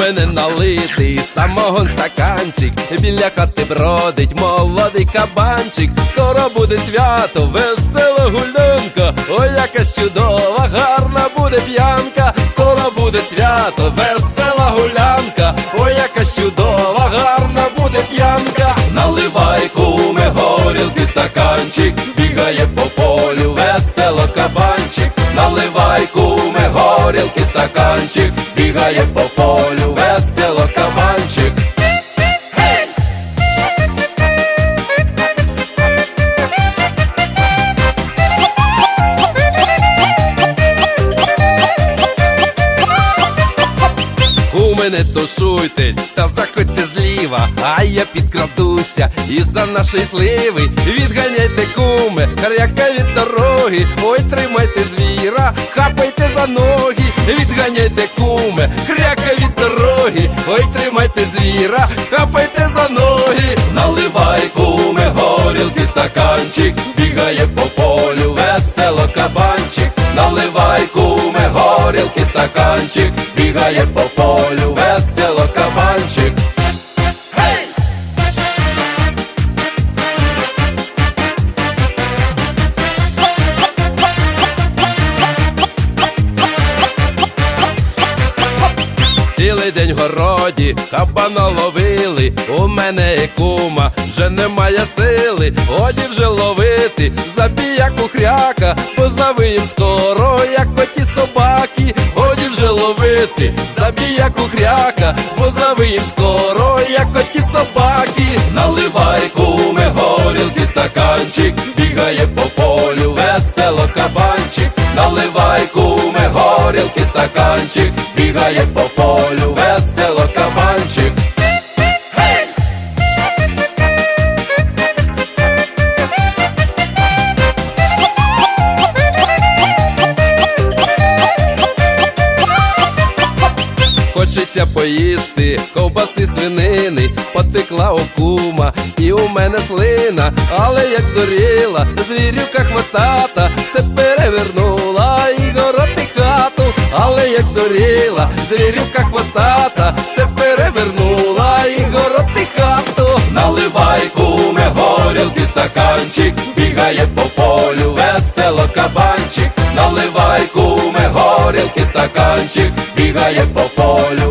мене налитий самогон стаканчик, біля хати бродить молодий кабанчик. Скоро буде свято, весела гулянка, ой, яка чудова, гарна буде п'янка. Скоро буде свято, весела гулянка, ой, яка чудова, гарна буде п'янка. Наливай, куме, горілки стаканчик, бігає по полю весело кабанчик. Наливай, куме, горілки стаканчик, бігає по полю весело кабанчик. Не тушуйтесь та заходьте зліва, а я підкрадуся із-за нашої сливи. Відганяйте, куме, хряка від дороги, ой, тримайте звіра, хапайте за ноги. Відганяйте, куме, хряка від дороги, ой, тримайте звіра, хапайте за ноги. Наливай, куме, горілки стаканчик, бігає по полю весело кабанчик. Наливай, куме, горілки стаканчик, бігає по полю весело кабанчик. Гей! Цілий день в городі кабана ловили, у мене кума вже немає сили. Годі вже ловити забіяку хряка, бо завиєм скоро, як коті собаки. Годі вже ловити забіяку хряка, бо завиєм скоро, як коті собаки. Наливай, куме, горілки стаканчик, бігає по полю весело кабанчик. Наливай, куме, горілки стаканчик, бігає по полю весело кабанчик. Хочеться поїсти ковбаси свинини, потекла у кума і у мене слина. Але як здуріла звірюка хвостата, все перевернула і город і хату. Але як здуріла звірюка хвостата, все перевернула і город і хату. Наливай, куме, горілки стаканчик, бігає по полю весело кабанчик. Наливай, куме, горілки стаканчик, бігає по полю